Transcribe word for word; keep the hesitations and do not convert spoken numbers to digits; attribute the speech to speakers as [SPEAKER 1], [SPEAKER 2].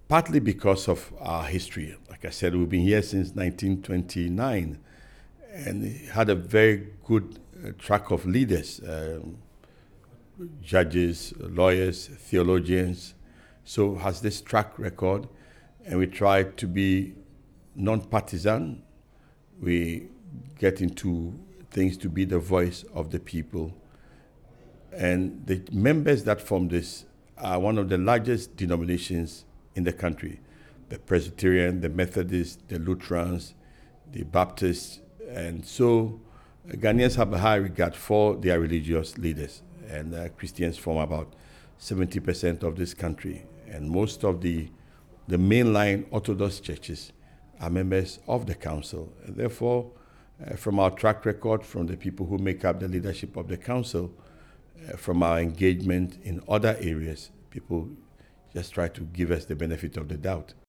[SPEAKER 1] partly because of our history. Like I said, we've been here since nineteen twenty-nine and had a very good uh, track of leaders, um, judges, lawyers, theologians. So has this track record, and we try to be non-partisan. We get into things to be the voice of the people. And the members that form this are one of the largest denominations in the country: the Presbyterian, the Methodists, the Lutherans, the Baptists. And so uh, Ghanaians have a high regard for their religious leaders. And uh, Christians form about seventy percent of this country. And most of the, the mainline Orthodox churches are members of the council. And therefore, uh, from our track record, from the people who make up the leadership of the council, uh, from our engagement in other areas, people just try to give us the benefit of the doubt.